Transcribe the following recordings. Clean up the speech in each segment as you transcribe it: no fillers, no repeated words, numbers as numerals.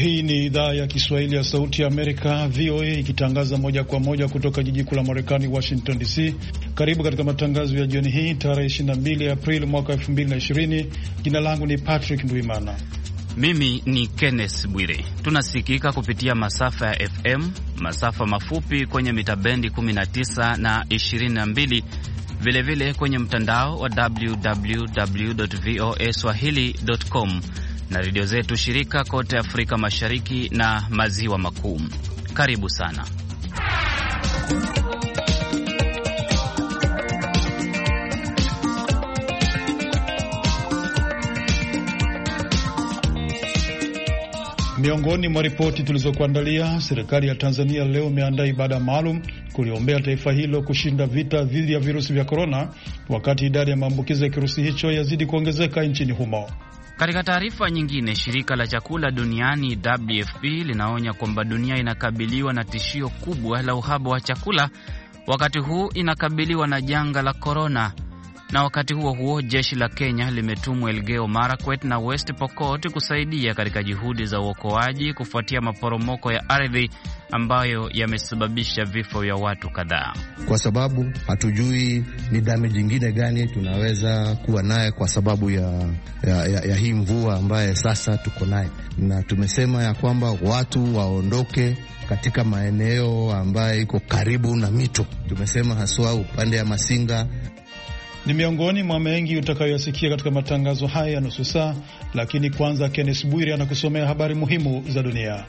Hii ni idhaa ya Kiswahili ya Sauti ya Amerika, VOA, ikitangaza moja kwa moja kutoka jiji kuu la Marekani, Washington DC. Karibu katika matangazo ya jioni hii tarehe 22 Aprili mwaka 2020. Jina langu ni Patrick Ndwimana. Mimi ni Kenneth Bwire. Tunasikika kupitia masafa ya FM, masafa mafupi kwenye mitabendi 19 na 22, vilevile kwenye mtandao wa www.voaswahili.com na redio zetu shirika kote Afrika Mashariki na Maziwa Makuu. Karibu sana. Miongoni mwa ripoti tulizokuandalia, serikali ya Tanzania leo imeandaa ibada maalum kuliombea taifa hilo kushinda vita dhidi ya virusi vya korona, wakati idadi ya maambukizi ya kirusi hicho yazidi kuongezeka nchini humo. Katika taarifa nyingine, shirika la chakula duniani WFP linaonya kwamba dunia inakabiliwa na tishio kubwa la uhaba wa chakula, wakati huu inakabiliwa na janga la korona. Na wakati huo huo, jeshi la Kenya limetumwa Elgeyo Marakwet na West Pokot kusaidia katika juhudi za uokoaji kufuatia maporomoko ya ardhi ambayo yamesababisha vifo vya watu kadhaa. Kwa sababu hatujui ni damage nyingine gani tunaweza kuwa naye kwa sababu ya hii mvua ambaye sasa tuko naye, na tumesema ya kwamba watu waondoke katika maeneo ambayo iko karibu na mito. Tumesema haswa upande ya Masinga. Ni miongoni mwa mengi utakayoyasikia katika matangazo haya ya nusu saa, lakini kwanza Kenneth Bwire anakusomea habari muhimu za dunia.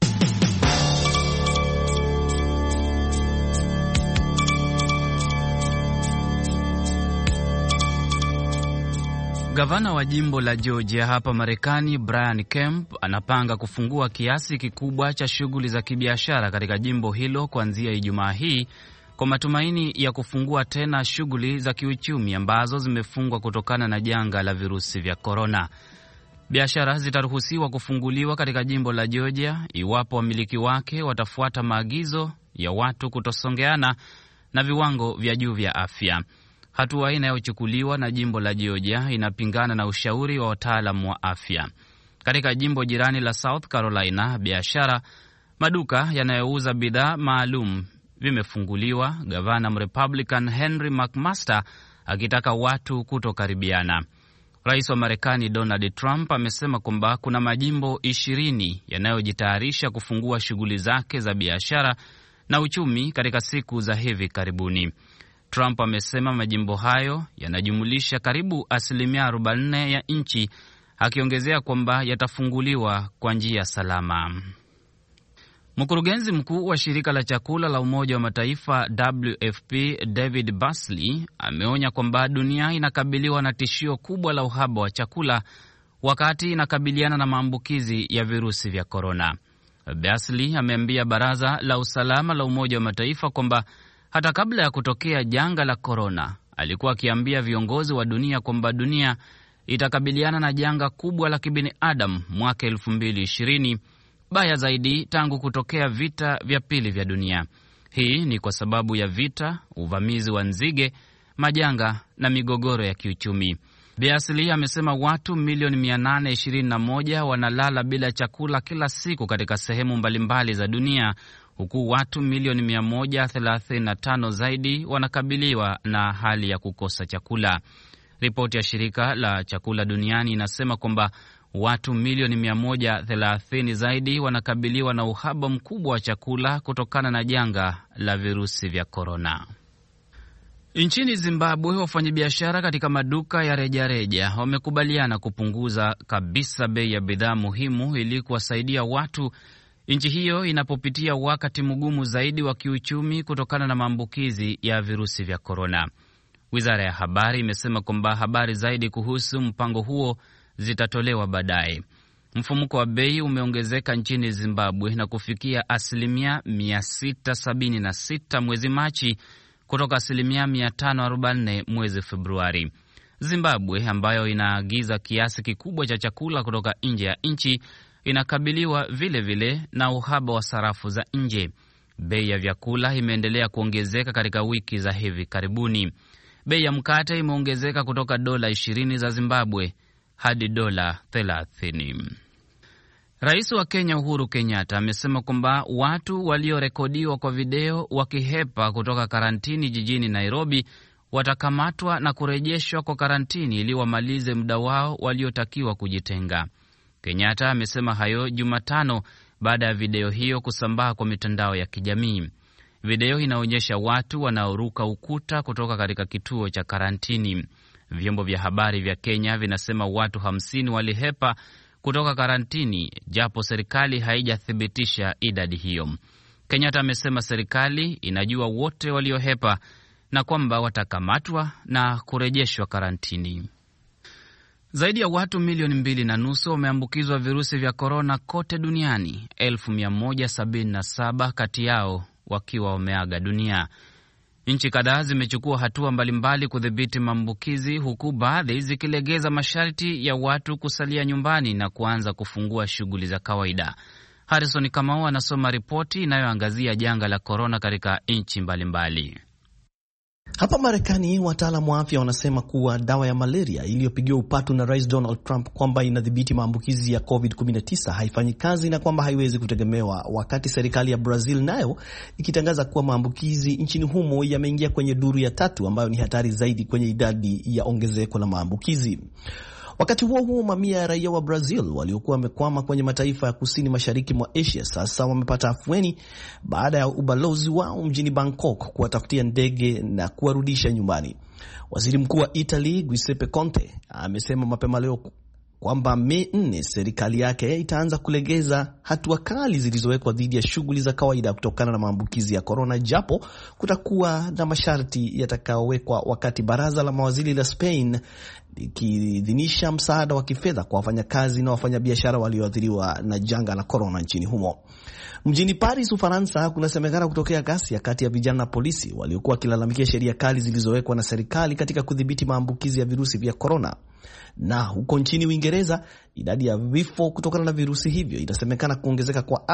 Gavana wa jimbo la Georgia hapa Marekani, Brian Kemp, anapanga kufungua kiasi kikubwa cha shughuli za kibiashara katika jimbo hilo kuanzia Ijumaa hii, kwa matumaini ya kufungua tena shughuli za kiuchumi ambazo zimefungwa kutokana na janga la virusi vya korona. Biashara zitaruhusiwa kufunguliwa katika jimbo la Georgia iwapo wamiliki wake watafuata maagizo ya watu kutosongeana na viwango vya juu vya afya. Hatua inayochukuliwa na jimbo la Georgia inapingana na ushauri wa wataalamu wa afya. Katika jimbo jirani la South Carolina, biashara, maduka yanayouza bidhaa maalum vimefunguliwa, gavana Republican Henry McMaster akitaka watu kutokaribiana. Rais wa Marekani Donald Trump amesema kwamba kuna majimbo 20 yanayojitayarisha kufungua shughuli zake za biashara na uchumi katika siku za hivi karibuni. Trump amesema majimbo hayo yanajumulisha karibu 40% ya nchi, akiongezea kwamba yatafunguliwa kwa njia salama. Mkurugenzi mkuu wa shirika la chakula la Umoja wa Mataifa WFP David Beasley ameonya kwamba dunia inakabiliwa na tishio kubwa la uhaba wa chakula wakati inakabiliana na maambukizi ya virusi vya korona. Beasley ameambia Baraza la Usalama la Umoja wa Mataifa kwamba hata kabla ya kutokea janga la korona, alikuwa akiambia viongozi wa dunia kwamba dunia itakabiliana na janga kubwa la kibinadamu mwaka 2020, baya zaidi tangu kutokea vita vya pili vya dunia. Hii ni kwa sababu ya vita, uvamizi wa nzige, majanga na migogoro ya kiuchumi. Beasley amesema watu milioni 821 wanalala bila chakula kila siku katika sehemu mbalimbali za dunia, huku watu milioni 135 zaidi wanakabiliwa na hali ya kukosa chakula. Ripoti ya shirika la chakula duniani inasema kwamba watu milioni 130 zaidi wanakabiliwa na uhaba mkubwa wa chakula kutokana na janga la virusi vya korona. Nchini Zimbabwe, wafanyabiashara katika maduka ya rejareja wamekubaliana kupunguza kabisa bei ya bidhaa muhimu ili kuwasaidia watu nchi hiyo inapopitia wakati mgumu zaidi wa kiuchumi kutokana na maambukizi ya virusi vya korona. Wizara ya habari imesema kwamba habari zaidi kuhusu mpango huo zitatolewa baadaye. Mfumuko wa bei umeongezeka nchini Zimbabwe na kufikia 676 mwezi Machi kutoka 544 mwezi Februari. Zimbabwe, ambayo inaagiza kiasi kikubwa cha chakula kutoka nje ya nchi, inakabiliwa vile na uhaba wa sarafu za nje. Bei ya vyakula imeendelea kuongezeka katika wiki za hivi karibuni. Bei ya mkate imeongezeka kutoka dola 20 za Zimbabwe hadi dola 30. Rais wa Kenya Uhuru Kenyatta amesema kwamba watu waliorekodiwa kwa video wakihepa kutoka karantini jijini Nairobi watakamatwa na kurejeshwa kwa karantini ili wamalize muda wao waliotakiwa kujitenga. Kenyatta amesema hayo Jumatano baada ya video hiyo kusambaa kwa mitandao ya kijamii. Video inaonyesha watu wanaoruka ukuta kutoka katika kituo cha karantini. Vyombo vya habari vya Kenya vinasema watu 50 walihepa kutoka karantini, japo serikali haijathibitisha idadi hiyo. Kenyatta amesema serikali inajua wote waliohepa na kwamba watakamatwa na kurejeshwa karantini. Zaidi ya watu milioni 2.5 wameambukizwa virusi vya korona kote duniani, 1177 kati yao wakiwa wameaga dunia. Nchi kadhaa zimechukua hatua mbalimbali kudhibiti maambukizi, huku baadhi zikilegeza masharti ya watu kusalia nyumbani na kuanza kufungua shughuli za kawaida. Harrison Kamau anasoma ripoti inayoangazia janga la korona katika nchi mbalimbali. Hapa Marekani, wataalamu wa afya wanasema kuwa dawa ya malaria iliyopigiwa upatu na Rais Donald Trump kwamba inadhibiti maambukizi ya COVID-19 haifanyi kazi na kwamba haiwezi kutegemewa, wakati serikali ya Brazil nayo ikitangaza kuwa maambukizi nchini humo yameingia kwenye duru ya 3 ambayo ni hatari zaidi kwenye idadi ya ongezeko la maambukizi. Wakati huo huo, mamia ya raia wa Brazil waliokuwa wamekwama kwenye mataifa ya kusini mashariki mwa Asia sasa wamepata afueni baada ya ubalozi wao mjini Bangkok kuwatafutia ndege na kuwarudisha nyumbani. Waziri Mkuu wa Italy Giuseppe Conte amesema mapema leo kwamba Mei 4 serikali yake itaanza kulegeza hatua kali zilizowekwa dhidi ya shughuli za kawaida kutokana na maambukizi ya korona, japo kutakuwa na masharti yatakayowekwa wakati baraza la mawaziri la Spain likiidhinisha msaada wa kifedha kwa wafanyakazi na wafanyabiashara walioathiriwa na janga la korona nchini humo. Mjini Paris, Ufaransa, kunasemekana kutokea ghasia kati ya vijana na polisi waliokuwa wakilalamikia sheria kali zilizowekwa na serikali katika kudhibiti maambukizi ya virusi vya korona. Na huko nchini Uingereza, idadi ya vifo kutokana na virusi hivyo inasemekana kuongezeka kwa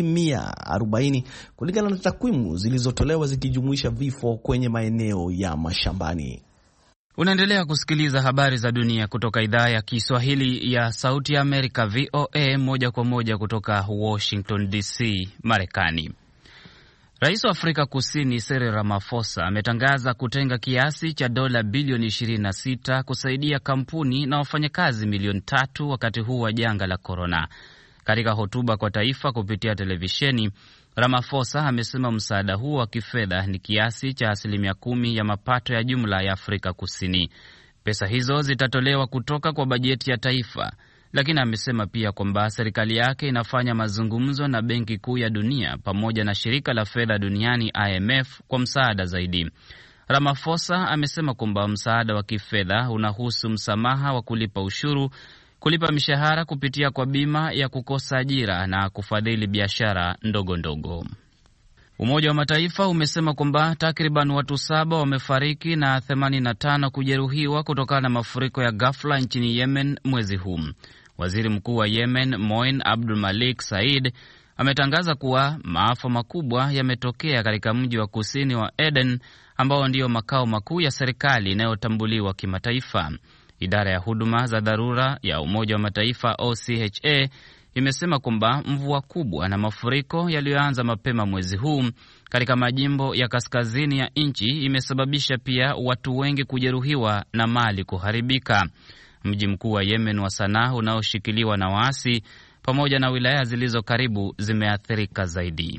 40% kulingana na takwimu zilizotolewa zikijumuisha vifo kwenye maeneo ya mashambani. Unaendelea kusikiliza habari za dunia kutoka idhaa ya Kiswahili ya Sauti ya Amerika, VOA, moja kwa moja kutoka Washington DC, Marekani. Rais wa Afrika Kusini Cyril Ramaphosa ametangaza kutenga kiasi cha dola bilioni 26 kusaidia kampuni na wafanyakazi milioni 3 wakati huu wa janga la korona. Katika hotuba kwa taifa kupitia televisheni, Ramaphosa amesema msaada huo wa kifedha ni kiasi cha 10% ya mapato ya jumla ya Afrika Kusini. Pesa hizo zitatolewa kutoka kwa bajeti ya taifa, lakini amesema pia kwamba serikali yake inafanya mazungumzo na Benki Kuu ya Dunia pamoja na Shirika la Fedha Duniani IMF kwa msaada zaidi. Ramaphosa amesema kwamba msaada wa kifedha unahusu msamaha wa kulipa ushuru, kulipa mishahara kupitia kwa bima ya kukosa ajira na kufadhili biashara ndogo ndogo. Umoja wa Mataifa umesema kwamba takriban watu 7 wamefariki na 85 kujeruhiwa kutokana na mafuriko ya ghafla nchini Yemen mwezi huu. Waziri Mkuu wa Yemen, Moin Abdul Malik Said, ametangaza kuwa maafa makubwa yametokea katika mji wa kusini wa Aden ambao ndio makao makuu ya serikali inayotambuliwa kimataifa. Idara ya huduma za dharura ya Umoja wa Mataifa OCHA imesema kwamba mvua kubwa na mafuriko yaliyoanza mapema mwezi huu katika majimbo ya kaskazini ya nchi imesababisha pia watu wengi kujeruhiwa na mali kuharibika. Mji mkuu wa Yemen wa Sanaa unaoshikiliwa na waasi pamoja na wilaya zilizo karibu zimeathirika zaidi.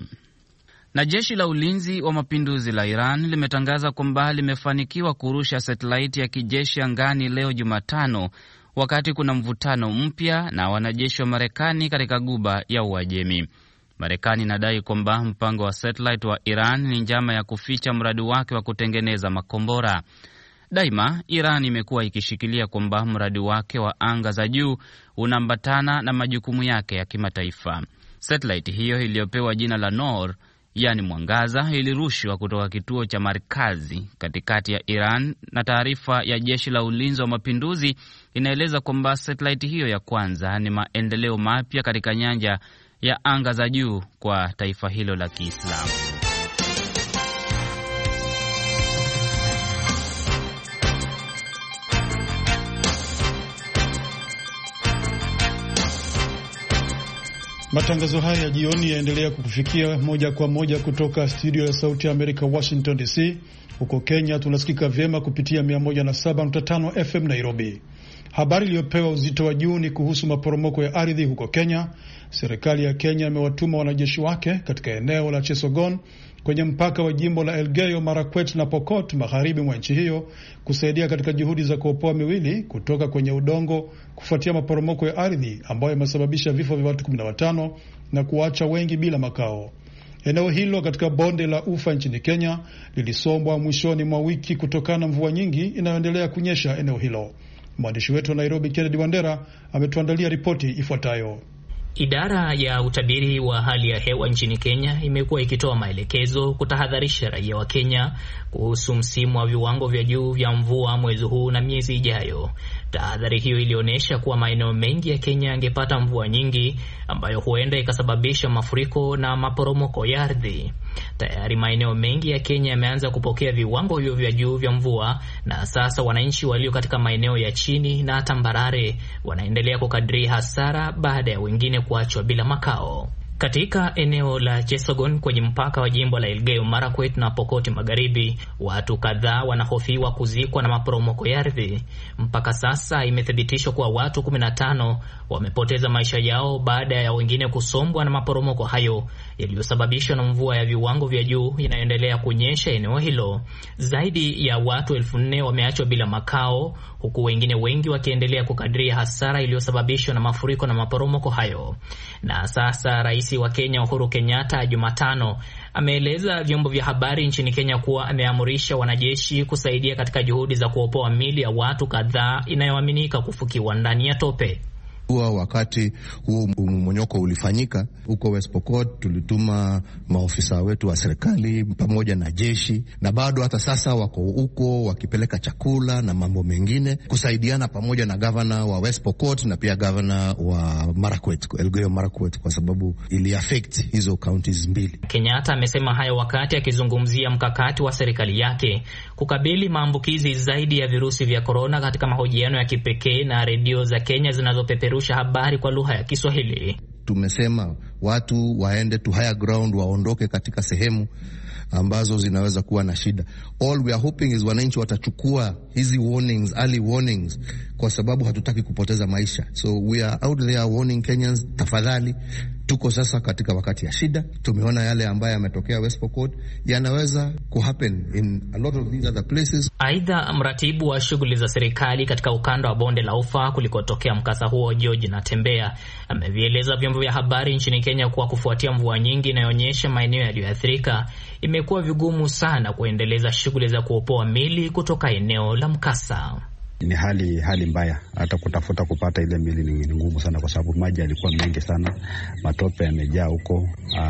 Na jeshi la ulinzi wa mapinduzi la Iran limetangaza kwamba limefanikiwa kurusha satelaiti ya kijeshi angani leo Jumatano, wakati kuna mvutano mpya na wanajeshi wa Marekani katika Ghuba ya Uajemi. Marekani inadai kwamba mpango wa satelaiti wa Iran ni njama ya kuficha mradi wake wa kutengeneza makombora. Daima Iran imekuwa ikishikilia kwamba mradi wake wa anga za juu unaambatana na majukumu yake ya kimataifa. Satelaiti hiyo iliyopewa jina la Noor, yani mwangaza, ilirushwa kutoka kituo cha Markazi katikati ya Iran, na taarifa ya jeshi la ulinzi wa mapinduzi inaeleza kwamba satelaiti hiyo ya kwanza ni maendeleo mapya katika nyanja ya anga za juu kwa taifa hilo la Kiislamu. Matangazo haya ya jioni yaendelea kukufikia moja kwa moja kutoka studio ya Sauti ya Amerika, Washington DC. Huko Kenya tunasikika vyema kupitia 107.5 FM Nairobi. Habari iliyopewa uzito wa juu ni kuhusu maporomoko ya ardhi huko Kenya. Serikali ya Kenya imewatuma wanajeshi wake katika eneo la Chesogon kwenye mpaka wa jimbo la Elgeyo Marakwet na Pokot magharibi mwa nchi hiyo kusaidia katika juhudi za kuopoa miili kutoka kwenye udongo kufuatia maporomoko ya ardhi ambayo yamesababisha vifo vya watu 15 na kuacha wengi bila makao. Eneo hilo katika bonde la Ufa nchini Kenya lilisombwa mwishoni mwa wiki kutokana na mvua nyingi inayoendelea kunyesha eneo hilo. Mwandishi wetu wa Nairobi Kennedy Wandera ametuandalia ripoti ifuatayo. Idara ya utabiri wa hali ya hewa nchini Kenya imekuwa ikitoa maelekezo kutahadharisha raia wa Kenya kuhusu msimu wa viwango vya juu vya mvua mwezi huu na miezi ijayo. Tahadhari hiyo ilionyesha kuwa maeneo mengi ya Kenya yangepata mvua nyingi ambayo huenda ikasababisha mafuriko na maporomoko ya ardhi. Tayari maeneo mengi ya Kenya yameanza kupokea viwango hivyo vya juu vya mvua, na sasa wananchi walio katika maeneo ya chini na tambarare wanaendelea kukadiria hasara baada ya wengine kuachwa bila makao. Katika eneo la Chesogon kwenye mpaka wa jimbo la Elgeyo Marakwet na Pokot Magharibi, watu kadhaa wanahofiwa kuzikwa na maporomoko ya ardhi. Mpaka sasa imethibitishwa kuwa watu 15 wamepoteza maisha yao baada ya wengine kusombwa na maporomoko hayo yaliyosababishwa na mvua ya viwango vya juu inayoendelea kunyesha eneo hilo. Zaidi ya watu 4,000 wameachwa bila makao, huku wengine wengi wakiendelea kukadiria hasara iliyosababishwa na mafuriko na maporomoko hayo. Na sasa Rais wa Kenya Uhuru Kenyatta Jumatano ameeleza vyombo vya habari nchini Kenya kuwa ameamurisha wanajeshi kusaidia katika juhudi za kuopoa miili ya watu kadhaa inayoaminika kufukiwa ndani ya tope. Wakati huo mmonyoko ulifanyika huko West Pokot, tulituma maofisa wetu wa serikali pamoja na jeshi, na bado hata sasa wako huko wakipeleka chakula na mambo mengine kusaidiana pamoja na governor wa West Pokot na pia governor wa Marakwet, Elgeyo Marakwet, kwa sababu ili affect hizo counties mbili. Kenyatta amesema hayo wakati akizungumzia mkakati wa serikali yake kukabili maambukizi zaidi ya virusi vya korona katika mahojiano ya kipekee na redio za Kenya zinazopeperusha habari kwa lugha ya Kiswahili. Tumesema watu waende to higher ground, waondoke katika sehemu ambazo zinaweza kuwa na shida. All we are hoping is wananchi watachukua hizi warnings, early warnings, kwa sababu hatutaki kupoteza maisha. So we are out there warning Kenyans, tafadhali, tuko sasa katika wakati ya shida. Tumeona yale ambayo yametokea West Pokot yanaweza kuhappen in a lot of these other places. Aidha, mratibu wa shughuli za serikali katika ukanda wa bonde la Ufa kulikotokea mkasa huo, George Natembeya, amevieleza vyombo vya habari nchini Kenya kuwa kufuatia mvua nyingi inayoonyesha maeneo yaliyoathirika, imekuwa vigumu sana kuendeleza shughuli za kuopoa mili kutoka eneo la mkasa. Ni hali mbaya, hata kutafuta kupata ile mili ni ngumu sana, kwa sababu maji yalikuwa mengi sana, matope yamejaa huko,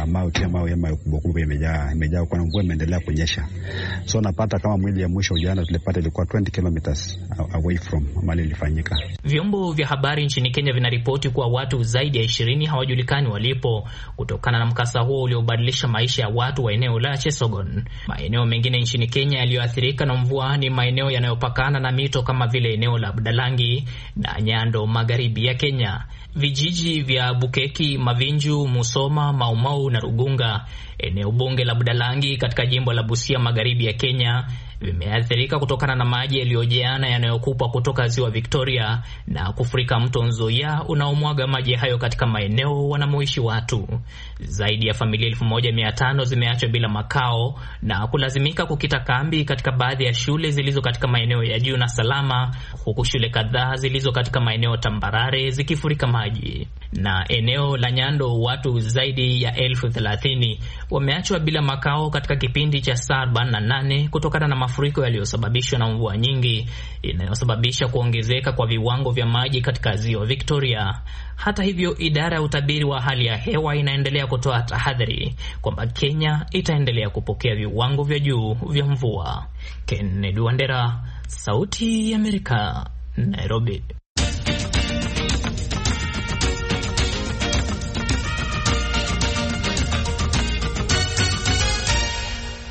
mawe kubwa yamejaa huko, na mvua imeendelea kunyesha. So napata kama mwili ya mwisho jana tulipata ilikuwa 20 kilometers away from mali ilifanyika. Vyombo vya habari nchini Kenya vinaripoti kuwa watu zaidi ya 20 hawajulikani walipo kutokana na mkasa huo uliobadilisha maisha ya watu wa eneo la Chesogon. Maeneo mengine nchini Kenya yaliyoathirika na mvua ni maeneo yanayopakana na mito kama vile eneo la Budalangi na Nyando magharibi ya Kenya. Vijiji vya Bukeki, Mavinju, Musoma, Maumau na Rugunga, eneo bunge la Budalangi katika jimbo la Busia magharibi ya Kenya, vimeathirika kutokana na maji yaliyojeana yanayokupwa kutoka ziwa Victoria na kufurika mto Nzoia unaomwaga maji hayo katika maeneo wanamoishi watu. Zaidi ya familia 1500 zimeachwa bila makao na kulazimika kukita kambi katika baadhi ya shule zilizo katika maeneo ya juu na salama, huku shule kadhaa zilizo katika maeneo tambarare zikifurika maji. Na eneo la Nyando, watu zaidi ya 30,000 wameachwa bila makao katika kipindi cha saa 48 kutokana na mafuriko yaliyosababishwa na mvua nyingi inayosababisha kuongezeka kwa viwango vya maji katika ziwa Victoria. Hata hivyo, idara ya utabiri wa hali ya hewa inaendelea kutoa tahadhari kwamba Kenya itaendelea kupokea viwango vya juu vya mvua. Kennedy Wandera, Sauti ya Amerika, Nairobi.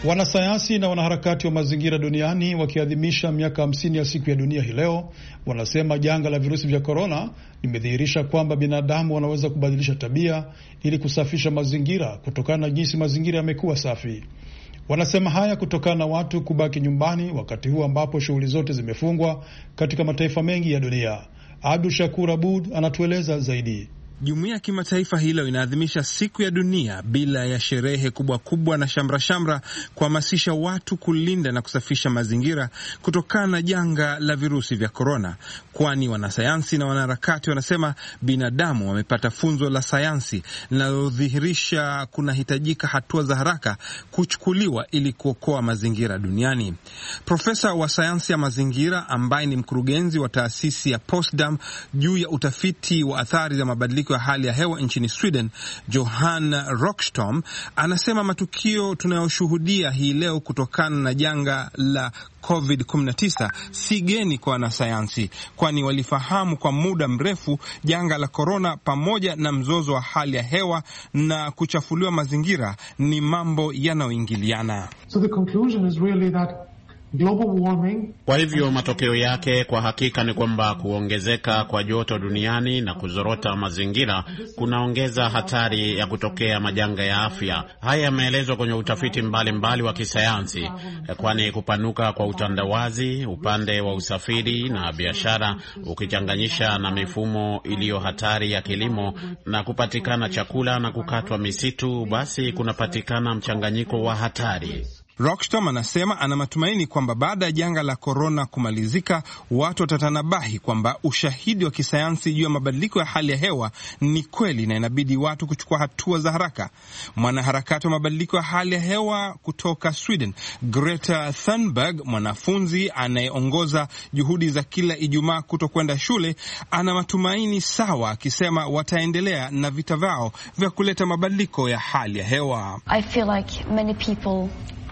Wanasayansi na wanaharakati wa mazingira duniani wakiadhimisha miaka 50 ya siku ya dunia hii leo, wanasema janga la virusi vya korona limedhihirisha kwamba binadamu wanaweza kubadilisha tabia ili kusafisha mazingira kutokana na jinsi mazingira yamekuwa safi. Wanasema haya kutokana na watu kubaki nyumbani wakati huu ambapo shughuli zote zimefungwa katika mataifa mengi ya dunia. Abdul Shakur Abud anatueleza zaidi. Jumuiya ya kimataifa hilo inaadhimisha siku ya dunia bila ya sherehe kubwa kubwa na shamra kuhamasisha watu kulinda na kusafisha mazingira kutokana na janga la virusi vya korona, kwani wanasayansi na wanaharakati wanasema binadamu wamepata funzo la sayansi linalodhihirisha kunahitajika hatua za haraka kuchukuliwa ili kuokoa mazingira duniani. Profesa wa sayansi ya mazingira ambaye ni mkurugenzi wa taasisi ya Potsdam juu ya utafiti wa athari za mabadiliko ya hali ya hewa nchini Sweden, Johan Rockström, anasema matukio tunayoshuhudia hii leo kutokana na janga la COVID-19 si geni kwa wanasayansi, kwani walifahamu kwa muda mrefu janga la korona pamoja na mzozo wa hali ya hewa na kuchafuliwa mazingira ni mambo yanayoingiliana. So the conclusion is really that global warming. Kwa hivyo matokeo yake kwa hakika ni kwamba kuongezeka kwa joto duniani na kuzorota mazingira kunaongeza hatari ya kutokea majanga ya afya. Haya yameelezwa kwenye utafiti mbalimbali wa kisayansi, kwani kupanuka kwa utandawazi, upande wa usafiri na biashara ukichanganyisha na mifumo iliyo hatari ya kilimo na kupatikana chakula na kukatwa misitu, basi kunapatikana mchanganyiko wa hatari. Rockström anasema ana matumaini kwamba baada ya janga la korona kumalizika, watu watatanabahi kwamba ushahidi wa kisayansi juu ya mabadiliko ya hali ya hewa ni kweli na inabidi watu kuchukua hatua za haraka. Mwanaharakati wa mabadiliko ya hali ya hewa kutoka Sweden, Greta Thunberg, mwanafunzi anayeongoza juhudi za kila Ijumaa kutokwenda shule, ana matumaini sawa, akisema wataendelea na vita vyao vya kuleta mabadiliko ya hali ya hewa. I feel like many people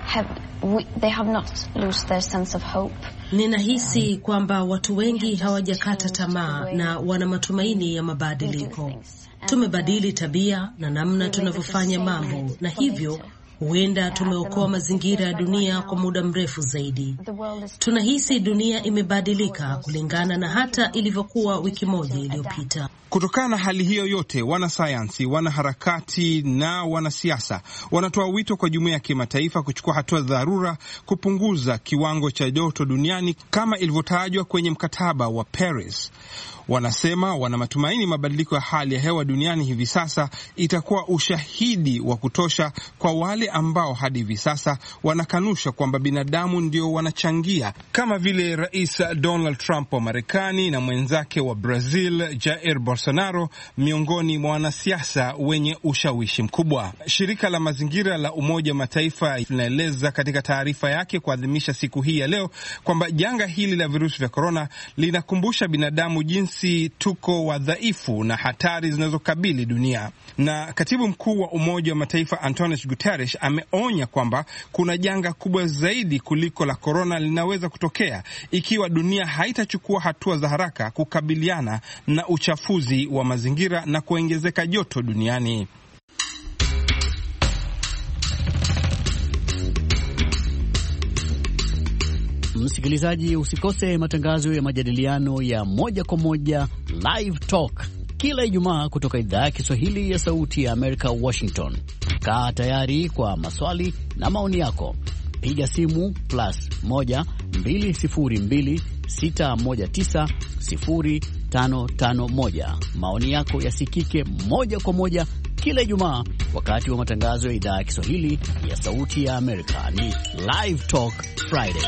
they have not lost their sense of hope. Ninahisi kwamba watu wengi hawajakata tamaa na wana matumaini ya mabadiliko. Tumebadili tabia na namna tunavyofanya mambo, na hivyo huenda tumeokoa mazingira ya dunia kwa muda mrefu zaidi. Tunahisi dunia imebadilika kulingana na hata ilivyokuwa wiki moja iliyopita. Kutokana na hali hiyo yote, wanasayansi, wanaharakati na wanasiasa wanatoa wito kwa jumuiya ya kimataifa kuchukua hatua za dharura kupunguza kiwango cha joto duniani kama ilivyotajwa kwenye mkataba wa Paris. Wanasema wana matumaini mabadiliko ya hali ya hewa duniani hivi sasa itakuwa ushahidi wa kutosha kwa wale ambao hadi hivi sasa wanakanusha kwamba binadamu ndio wanachangia, kama vile Rais Donald Trump wa Marekani na mwenzake wa Brazil Jair Bolsonaro, miongoni mwa wanasiasa wenye ushawishi mkubwa. Shirika la mazingira la Umoja wa Mataifa linaeleza katika taarifa yake kuadhimisha siku hii ya leo kwamba janga hili la virusi vya korona linakumbusha binadamu jinsi tuko wadhaifu na hatari zinazokabili dunia. Na katibu mkuu wa Umoja wa Mataifa Antonio Guterres ameonya kwamba kuna janga kubwa zaidi kuliko la korona linaweza kutokea ikiwa dunia haitachukua hatua za haraka kukabiliana na uchafuzi wa mazingira na kuongezeka joto duniani. Msikilizaji, usikose matangazo ya majadiliano ya moja kwa moja Live Talk kila Ijumaa kutoka idhaa ya Kiswahili ya Sauti ya Amerika, Washington. Kaa tayari kwa maswali na maoni yako. Piga simu +1 202 619 0551. Maoni yako yasikike moja kwa moja kila Ijumaa wakati wa matangazo ya idhaa ya Kiswahili ya Sauti ya Amerika. Ni Live Talk Friday.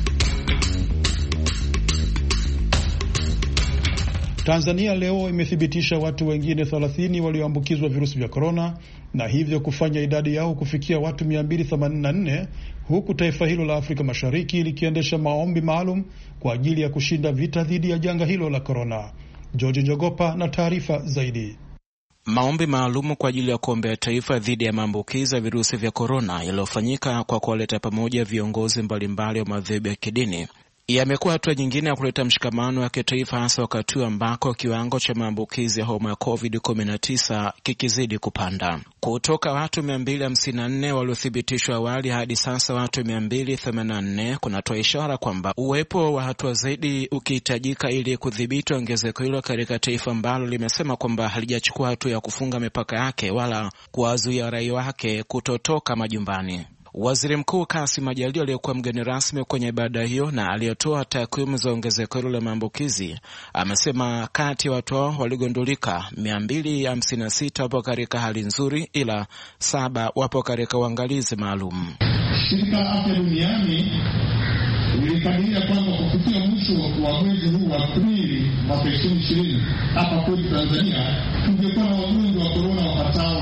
Tanzania leo imethibitisha watu wengine 30 walioambukizwa virusi vya korona na hivyo kufanya idadi yao kufikia watu 284, huku taifa hilo la Afrika Mashariki likiendesha maombi maalum kwa ajili ya kushinda vita dhidi ya janga hilo la korona. George Njogopa na taarifa zaidi. Maombi maalum kwa ajili ya kuombea taifa dhidi ya maambukizi ya virusi vya korona yaliyofanyika kwa kuwaleta pamoja viongozi mbalimbali wa madhehebu ya kidini yamekuwa hatua nyingine ya kuleta mshikamano wa kitaifa, hasa wakati ambako kiwango cha maambukizi ya homa ya COVID-19 kikizidi kupanda. Kutoka watu 254 waliothibitishwa awali hadi sasa watu 284, kunatoa ishara kwamba uwepo wa hatua zaidi ukihitajika ili kudhibiti ongezeko hilo katika taifa ambalo limesema kwamba halijachukua hatua ya kufunga mipaka yake wala kuwazuia raia wake kutotoka majumbani. Waziri Mkuu Kassim Majaliwa aliyekuwa mgeni rasmi kwenye ibada hiyo na aliyetoa takwimu za ongezeko hilo la maambukizi amesema kati ya watu hao waligundulika 256 wapo katika hali nzuri, ila 7 wapo katika uangalizi maalum. Shirika la Afya Duniani ilikadiria kwamba kufikia mwisho wa mwezi huu wa Aprili mwaka 2020 hapa kwetu Tanzania tungekuwa na wagonjwa wa corona wapatao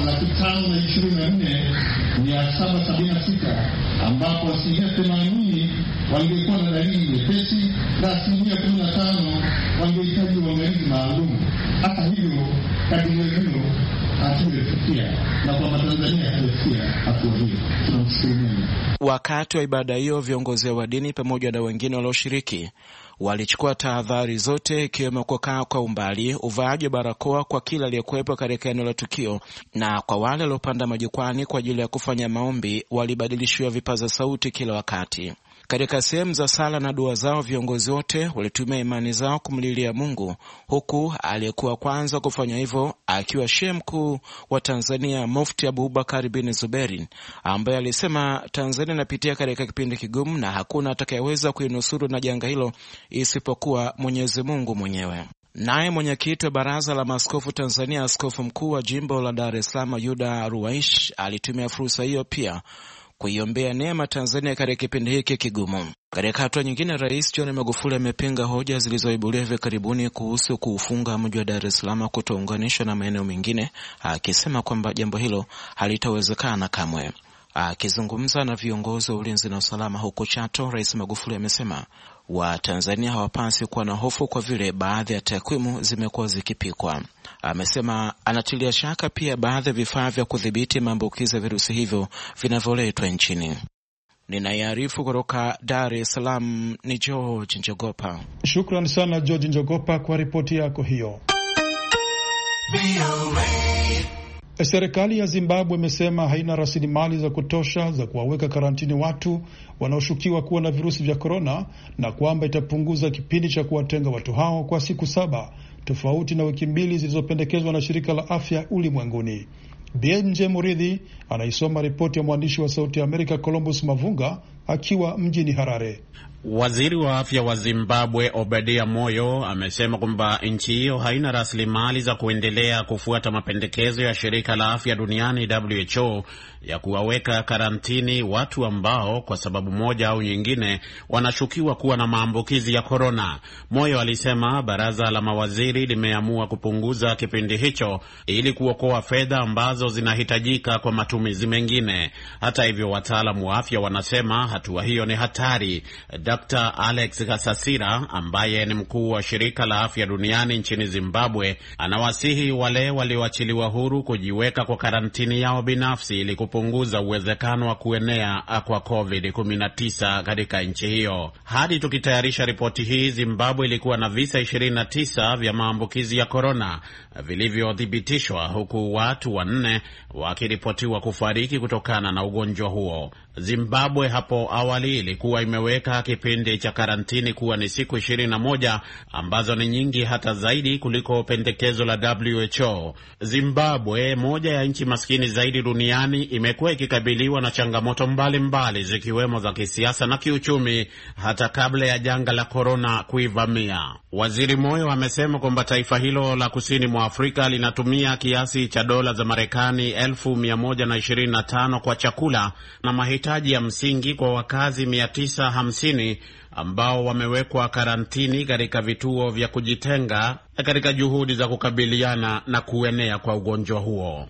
524,776 ambapo 80% wangekuwa na dalili nyepesi na 15% wangehitaji uangalizi maalum. Hata hivyo kadirio hilo hatujafikia na kwa Tanzania hatujafikia hatua hiyo. Tunamshukuru Mungu. Wakati wa ibada hiyo, viongozi wa dini pamoja na wengine walioshiriki walichukua tahadhari zote, ikiwemo kukaa kwa umbali, uvaaji barakoa kwa kila aliyekuwepo katika eneo la tukio, na kwa wale waliopanda majukwani kwa ajili ya kufanya maombi walibadilishiwa vipaza sauti kila wakati. Katika sehemu za sala na dua zao, viongozi wote walitumia imani zao kumlilia Mungu, huku aliyekuwa kwanza kufanya hivyo akiwa Shehe Mkuu wa Tanzania Mufti Abubakar bin Zuberi, ambaye alisema Tanzania inapitia katika kipindi kigumu na hakuna atakayeweza kuinusuru na janga hilo isipokuwa Mwenyezi Mungu mwenyewe. Naye mwenyekiti wa Baraza la Maaskofu Tanzania, Askofu Mkuu wa Jimbo la Dar es Salaam Yuda Ruwaish, alitumia fursa hiyo pia kuiombea neema Tanzania katika kipindi hiki kigumu. Katika hatua nyingine, Rais John Magufuli amepinga hoja zilizoibuliwa hivi karibuni kuhusu kuufunga mji wa Dar es Salaam kutounganishwa na maeneo mengine, akisema kwamba jambo hilo halitawezekana kamwe. Akizungumza na viongozi wa ulinzi na usalama huko Chato, Rais Magufuli amesema Watanzania hawapasi kuwa na hofu kwa vile baadhi ya takwimu zimekuwa zikipikwa. Amesema anatilia shaka pia baadhi ya vifaa vya kudhibiti maambukizi ya virusi hivyo vinavyoletwa nchini. Ninaiarifu kutoka Dar es Salaam ni George Njogopa. Shukrani sana George Njogopa kwa ripoti yako hiyo. Serikali ya Zimbabwe imesema haina rasilimali za kutosha za kuwaweka karantini watu wanaoshukiwa kuwa na virusi vya korona, na kwamba itapunguza kipindi cha kuwatenga watu hao kwa siku 7, tofauti na wiki 2 zilizopendekezwa na shirika la afya ulimwenguni. BMJ Muridhi anaisoma ripoti ya mwandishi wa Sauti ya Amerika Columbus Mavunga akiwa mjini Harare. Waziri wa afya wa Zimbabwe Obadia Moyo amesema kwamba nchi hiyo haina rasilimali za kuendelea kufuata mapendekezo ya shirika la afya duniani WHO ya kuwaweka karantini watu ambao kwa sababu moja au nyingine wanashukiwa kuwa na maambukizi ya korona. Moyo alisema baraza la mawaziri limeamua kupunguza kipindi hicho ili kuokoa fedha ambazo zinahitajika kwa matumizi mengine. Hata hivyo, wataalamu wa afya wanasema hatua hiyo ni hatari. Dr. Alex Gasasira ambaye ni mkuu wa shirika la afya duniani nchini Zimbabwe anawasihi wale walioachiliwa huru kujiweka kwa karantini yao binafsi ili kupunguza uwezekano wa kuenea kwa COVID-19 katika nchi hiyo. Hadi tukitayarisha ripoti hii, Zimbabwe ilikuwa na visa 29 vya maambukizi ya korona vilivyothibitishwa, huku watu 4 wakiripotiwa kufariki kutokana na ugonjwa huo. Zimbabwe hapo awali ilikuwa imeweka kipindi cha karantini kuwa ni siku 21 ambazo ni nyingi hata zaidi kuliko pendekezo la WHO. Zimbabwe, moja ya nchi maskini zaidi duniani, imekuwa ikikabiliwa na changamoto mbalimbali zikiwemo za kisiasa na kiuchumi hata kabla ya janga la korona kuivamia. Waziri Moyo amesema kwamba taifa hilo la kusini mwa Afrika linatumia kiasi cha dola za Marekani 1,125 kwa chakula na mahitaji ya msingi kwa wakazi 950 ambao wamewekwa karantini katika vituo vya kujitenga katika juhudi za kukabiliana na kuenea kwa ugonjwa huo.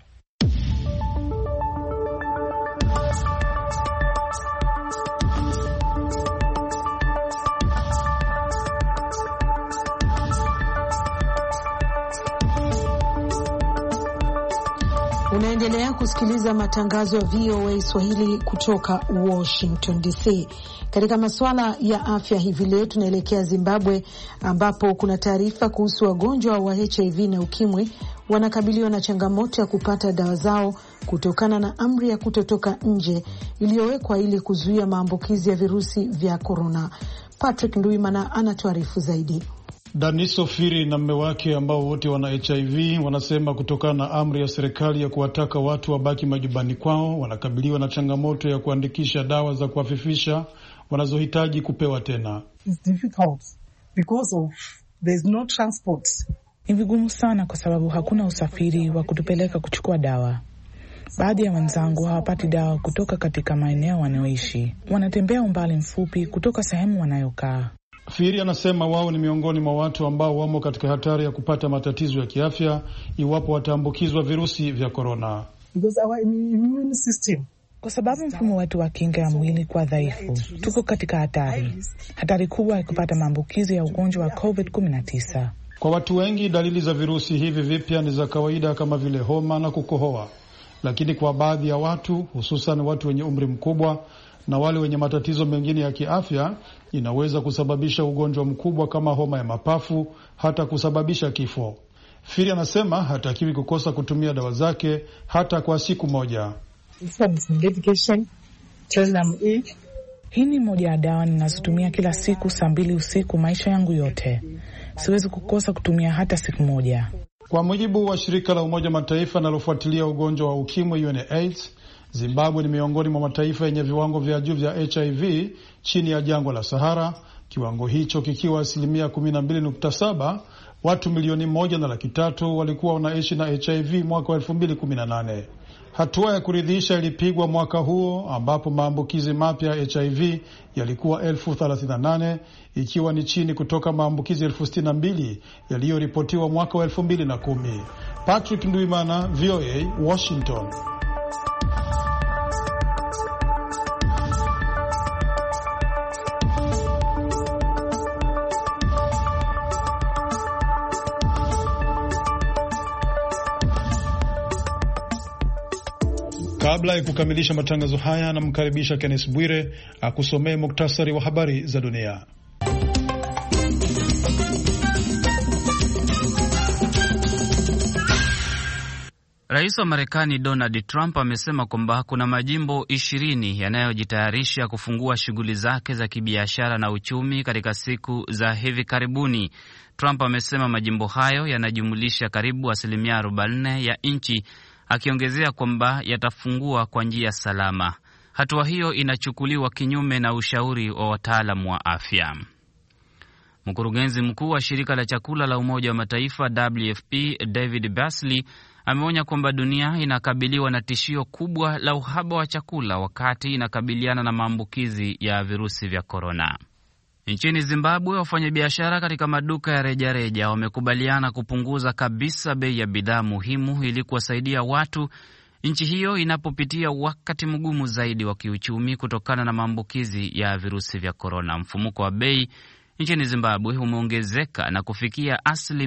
Unaendelea kusikiliza matangazo ya VOA Swahili kutoka Washington DC. Katika masuala ya afya hivi leo tunaelekea Zimbabwe, ambapo kuna taarifa kuhusu wagonjwa wa HIV na ukimwi wanakabiliwa na changamoto ya kupata dawa zao kutokana na amri ya kutotoka nje iliyowekwa ili kuzuia maambukizi ya virusi vya korona. Patrick Nduimana anatuarifu zaidi. Daniso Firi na mume wake ambao wote wana HIV wanasema kutokana na amri ya serikali ya kuwataka watu wabaki majumbani kwao wanakabiliwa na changamoto ya kuandikisha dawa za kuafifisha wanazohitaji kupewa tena. Ni vigumu sana kwa sababu hakuna usafiri wa kutupeleka kuchukua dawa. Baadhi ya wenzangu hawapati dawa kutoka katika maeneo wanayoishi. Wanatembea umbali mfupi kutoka sehemu wanayokaa. Firi anasema wao ni miongoni mwa watu ambao wamo katika hatari ya kupata matatizo ya kiafya iwapo wataambukizwa virusi vya korona. Kwa sababu mfumo wetu wa kinga ya mwili kwa dhaifu, tuko katika hatari kubwa ya kupata maambukizi ya ugonjwa wa COVID-19. Kwa watu wengi dalili za virusi hivi vipya ni za kawaida kama vile homa na kukohoa, lakini kwa baadhi ya watu, hususan watu wenye umri mkubwa na wale wenye matatizo mengine ya kiafya, inaweza kusababisha ugonjwa mkubwa kama homa ya mapafu, hata kusababisha kifo. Firi anasema hatakiwi kukosa kutumia dawa zake hata kwa siku moja. Hii ni moja ya dawa ninazotumia kila siku saa 2 usiku maisha yangu yote. Siwezi kukosa kutumia hata siku moja. Kwa mujibu wa shirika la Umoja Mataifa linalofuatilia ugonjwa wa ukimwi UNAIDS, Zimbabwe ni miongoni mwa mataifa yenye viwango vya juu vya HIV chini ya jangwa la Sahara, kiwango hicho kikiwa 12.7. Watu milioni 1.3 walikuwa wanaishi na HIV mwaka wa 2018. Hatua ya kuridhisha ilipigwa mwaka huo ambapo maambukizi mapya ya HIV yalikuwa 38,000, ikiwa ni chini kutoka maambukizi 62,000 yaliyoripotiwa mwaka wa 2010. Patrick Nduimana, VOA, Washington. Kabla ya kukamilisha matangazo haya, namkaribisha Kenneth Bwire akusomee muktasari wa habari za dunia. Rais wa Marekani Donald Trump amesema kwamba kuna majimbo 20 yanayojitayarisha kufungua shughuli zake za kibiashara na uchumi katika siku za hivi karibuni. Trump amesema majimbo hayo yanajumulisha karibu 40% ya nchi, akiongezea kwamba yatafungua kwa njia salama. Hatua hiyo inachukuliwa kinyume na ushauri wa wataalamu wa afya. Mkurugenzi mkuu wa shirika la chakula la Umoja wa Mataifa WFP David Beasley ameonya kwamba dunia inakabiliwa na tishio kubwa la uhaba wa chakula wakati inakabiliana na maambukizi ya virusi vya korona. Nchini Zimbabwe, wafanyabiashara katika maduka ya rejareja wamekubaliana kupunguza kabisa bei ya bidhaa muhimu ili kuwasaidia watu nchi hiyo inapopitia wakati mgumu zaidi wa kiuchumi kutokana na maambukizi ya virusi vya korona. Mfumuko wa bei nchini Zimbabwe umeongezeka na kufikia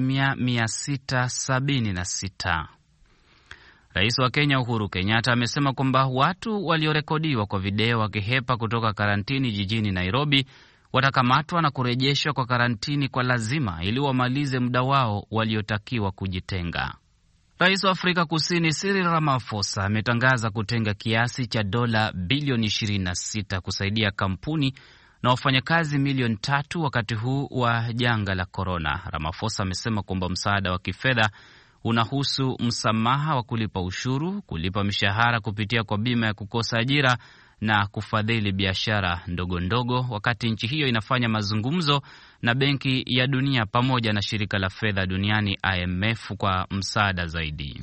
676%. Rais wa Kenya Uhuru Kenyatta amesema kwamba watu waliorekodiwa kwa video wakihepa kutoka karantini jijini Nairobi watakamatwa na kurejeshwa kwa karantini kwa lazima ili wamalize muda wao waliotakiwa kujitenga. Rais wa Afrika Kusini Cyril Ramaphosa ametangaza kutenga kiasi cha dola bilioni 26 kusaidia kampuni na wafanyakazi milioni 3 wakati huu wa janga la korona. Ramaphosa amesema kwamba msaada wa kifedha unahusu msamaha wa kulipa ushuru, kulipa mishahara kupitia kwa bima ya kukosa ajira na kufadhili biashara ndogo ndogo, wakati nchi hiyo inafanya mazungumzo na Benki ya Dunia pamoja na shirika la fedha duniani IMF kwa msaada zaidi.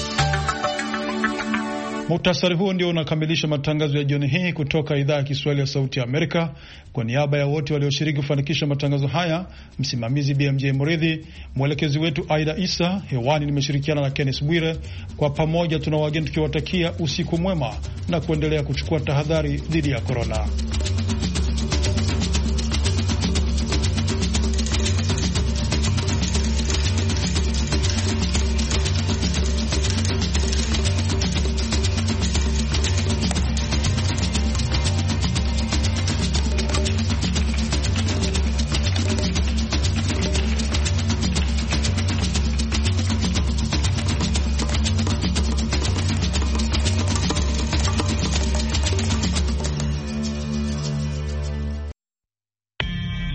Muhtasari huo ndio unakamilisha matangazo ya jioni hii kutoka idhaa ya Kiswahili ya Sauti ya Amerika. Kwa niaba ya wote walioshiriki kufanikisha matangazo haya, msimamizi BMJ Muridhi, mwelekezi wetu Aida Isa, hewani nimeshirikiana na Kenneth Bwire. Kwa pamoja tuna wageni tukiwatakia usiku mwema na kuendelea kuchukua tahadhari dhidi ya korona.